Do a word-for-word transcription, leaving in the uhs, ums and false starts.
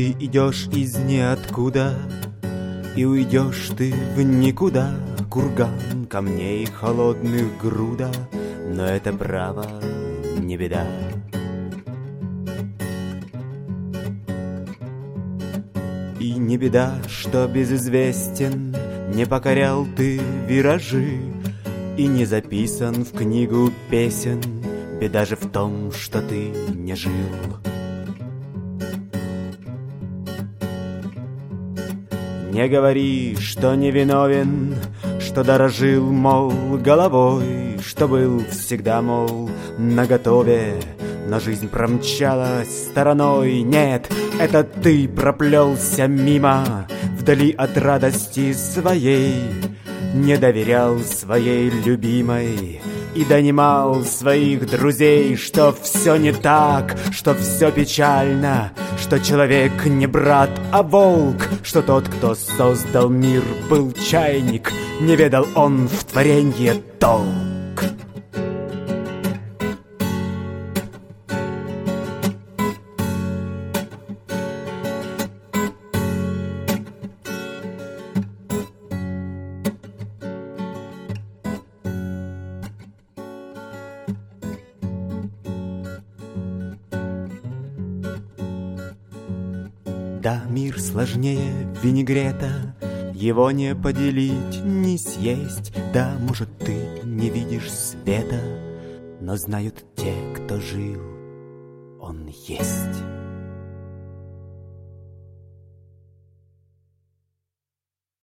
ты идешь из ниоткуда, и уйдешь ты в никуда. Курган камней холодных груда, но это право не беда. И не беда, что безызвестен, не покорял ты виражи и не записан в книгу песен. Беда же в том, что ты не жил. Не говори, что не виновен, что дорожил, мол, головой, что был всегда, мол, наготове, но жизнь промчалась стороной. Нет, это ты проплелся мимо, вдали от радости своей, не доверял своей любимой и донимал своих друзей, что все не так, что все печально, что человек не брат, а волк, что тот, кто создал мир, был чайник, не ведал он в творенье толк. Да, мир сложнее винегрета, его не поделить, не съесть. Да, может, ты не видишь света, но знают те, кто жил, он есть.